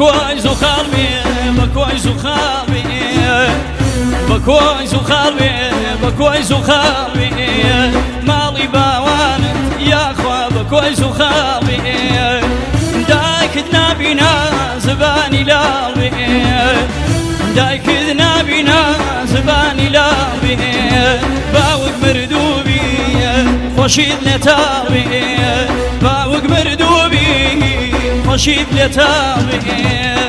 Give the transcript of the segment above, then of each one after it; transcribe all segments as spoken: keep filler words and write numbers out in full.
بكويس وخالبي بكويس وخالبي بكويس وخالبي بكويس وخالبي مالي باوانت يا خوا بكويس وخالبي دايكدنا بينا زباني لالبي دايكدنا بينا زباني لالبي باوق مردوبي خوشيد لتالبي باوق مردوبي خوشيد لتالبي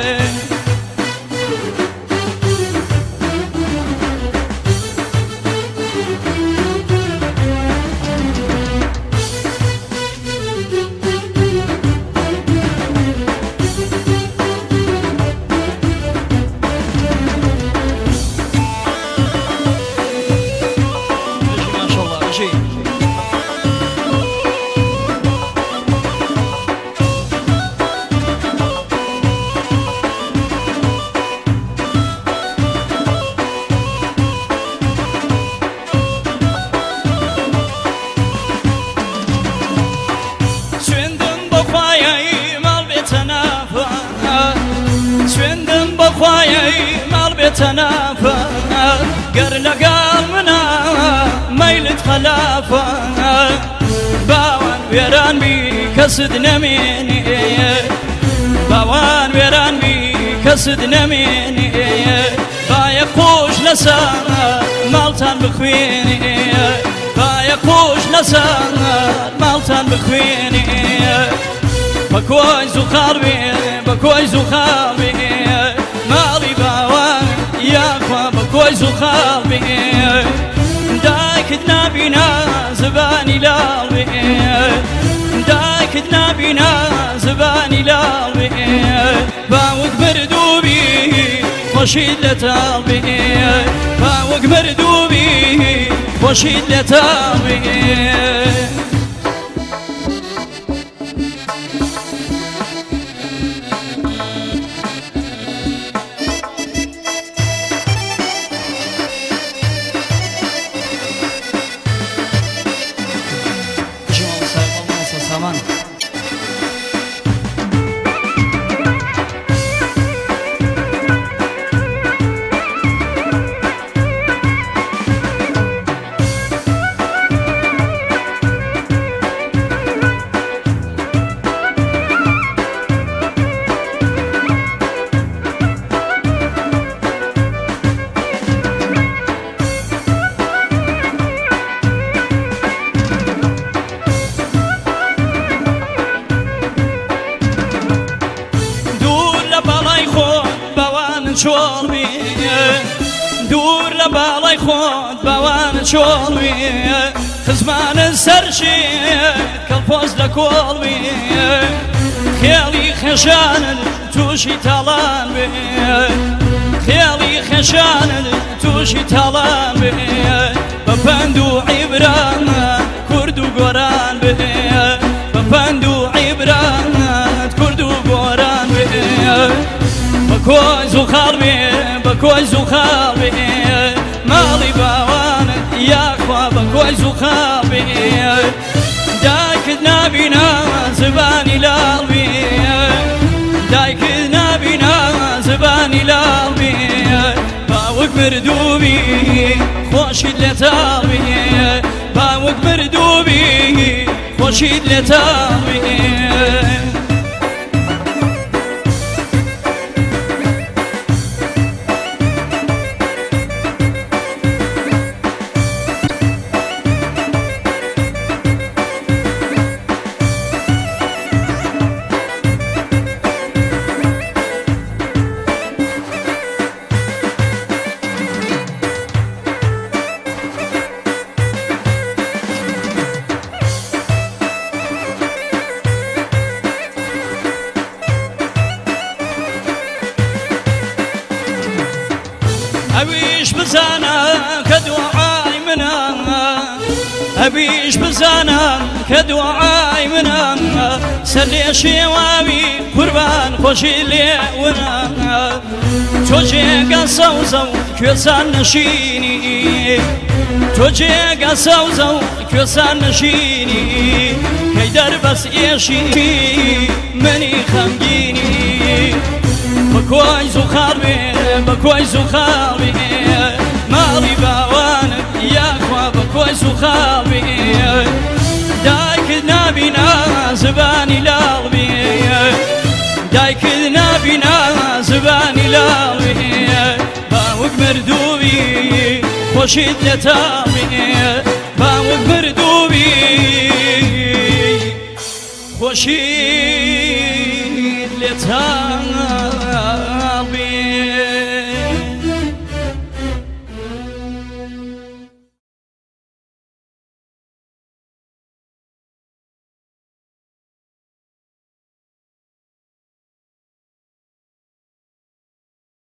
تنافى قرن قال منا ميلة خلافة باوان ويران بي كسد نميني باوان ويران بي كسد نميني بايقوش لسا مالتان بخويني بايقوش لسا مالتان بخويني بكويس وخاربي بكويس وخاربي مالي باوان يا خوا بكويس وخالبي دايكدنا بينا زباني لالبي دايكدنا بينا زباني لالبي باوق مردوبي خوشيد لتالبي باوق مردوبي خوشيد لتالبي شوربي دور لبالي خود بوان شوربي خزمان السرشي كالفوز لكولبي خيالي خشان توشي تالان بي خيالي خشان توشي تالان بي بفندو عبران كردو قران بي بفندو عبران كردو قران بي بكويس وخاربي بكويس وخاربي مالي باوان يا خوا بكويس وخاربي دايكدنا بينا زباني لالبي دايكدنا بينا زباني لالبي باوق مردوبي خوشيد لتالبي باوق مردوبي خوشيد لتالبي أبيش بزانا كدعاي منا أبيش بزانا كدعاي منا سلي شوابي قربان خوشي لي ونا توجي قصوزو كوسان نشيني توجي قصوزو كوسان نشيني كي دربس إيشي مني خمجيني بكوي زخاربي بكوي زخاربي مالي باوانك يا خوا بكوي زخاربي دايك نابينا زباني لاغبي دايك نابينا زباني لاغبي باوك مردوبي خوشيت لتامي باوك مردوبي خوشيت لتامي